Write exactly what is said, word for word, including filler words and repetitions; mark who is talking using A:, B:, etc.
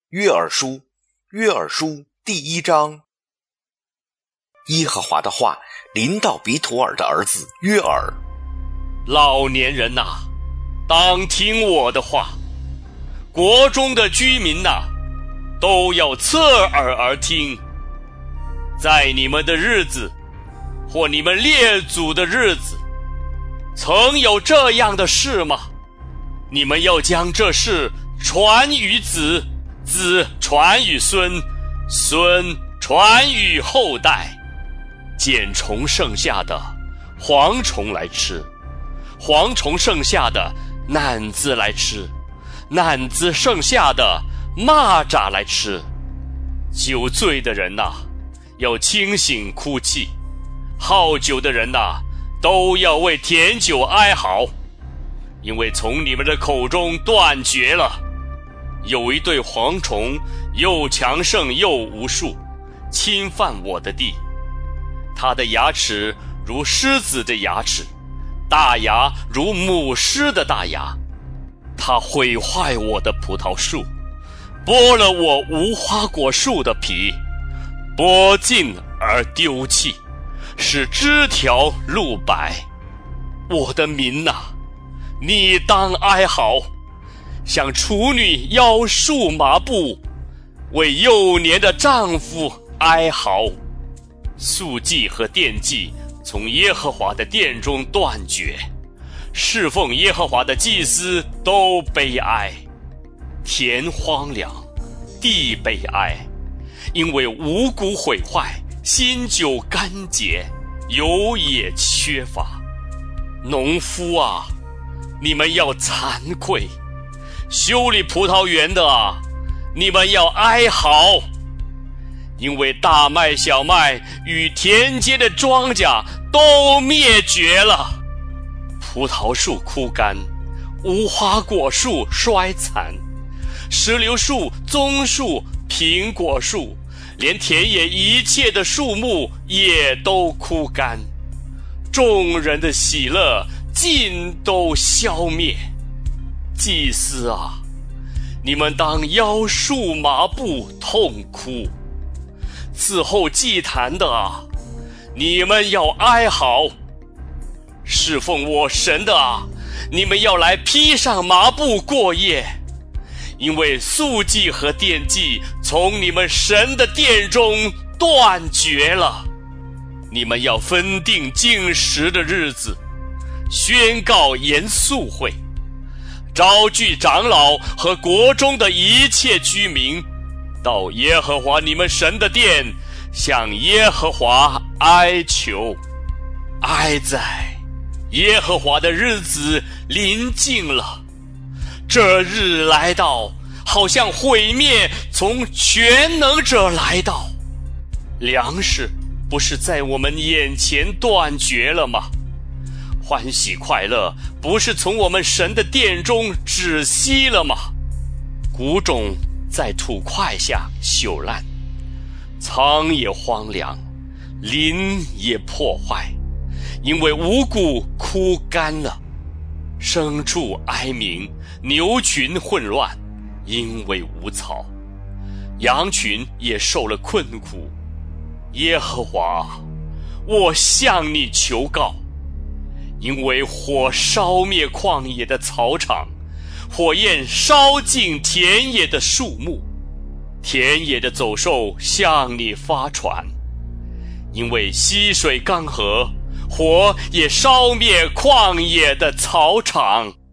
A: 约珥书，约珥书第一章。耶和华的话临到比土尔的儿子约珥。
B: 老年人哪、啊，当听我的话；国中的居民哪、啊，都要侧耳而听。在你们的日子，或你们列祖的日子，曾有这样的事吗？你们要将这事传于子，子传于孙，孙传于后代。茧虫剩下的蝗虫来吃，蝗虫剩下的蝻子来吃，蝻子剩下的蚂蚱来吃。酒醉的人哪、啊，要清醒哭泣；好酒的人哪、啊，都要为甜酒哀嚎，因为从你们的口中断绝了。有一对蝗虫，又强盛又无数，侵犯我的地。它的牙齿如狮子的牙齿，大牙如母狮的大牙。它毁坏我的葡萄树，剥了我无花果树的皮，剥尽而丢弃，使枝条露白。我的民哪、啊，你当哀嚎，像处女腰束麻布，为幼年的丈夫哀嚎。素祭和奠祭从耶和华的殿中断绝，侍奉耶和华的祭司都悲哀。田荒凉，地悲哀，因为五谷毁坏，新酒干结，油也缺乏。农夫啊，你们要惭愧；修理葡萄园的啊，你们要哀嚎。因为大麦、小麦与田间的庄稼都灭绝了，葡萄树枯干，无花果树衰残，石榴树、棕树、苹果树，连田野一切的树木也都枯干，众人的喜乐尽都消灭。祭司啊，你们当腰束麻布痛哭；伺候祭坛的啊，你们要哀嚎；侍奉我神的啊，你们要来披上麻布过夜，因为素祭和奠祭从你们神的殿中断绝了。你们要分定禁食的日子，宣告严肃会，召聚长老和国中的一切居民，到耶和华你们神的殿，向耶和华哀求。哀哉，耶和华的日子临近了，这日来到，好像毁灭从全能者来到。粮食不是在我们眼前断绝了吗？欢喜快乐不是从我们神的殿中止息了吗？谷种在土块下朽烂，仓也荒凉，林也破坏，因为五谷枯干了。牲畜哀鸣，牛群混乱，因为无草，羊群也受了困苦。耶和华，我向你求告，因为火烧灭旷野的草场，火焰烧尽田野的树木，田野的走兽向你发传。因为溪水干涸，火也烧灭旷野的草场。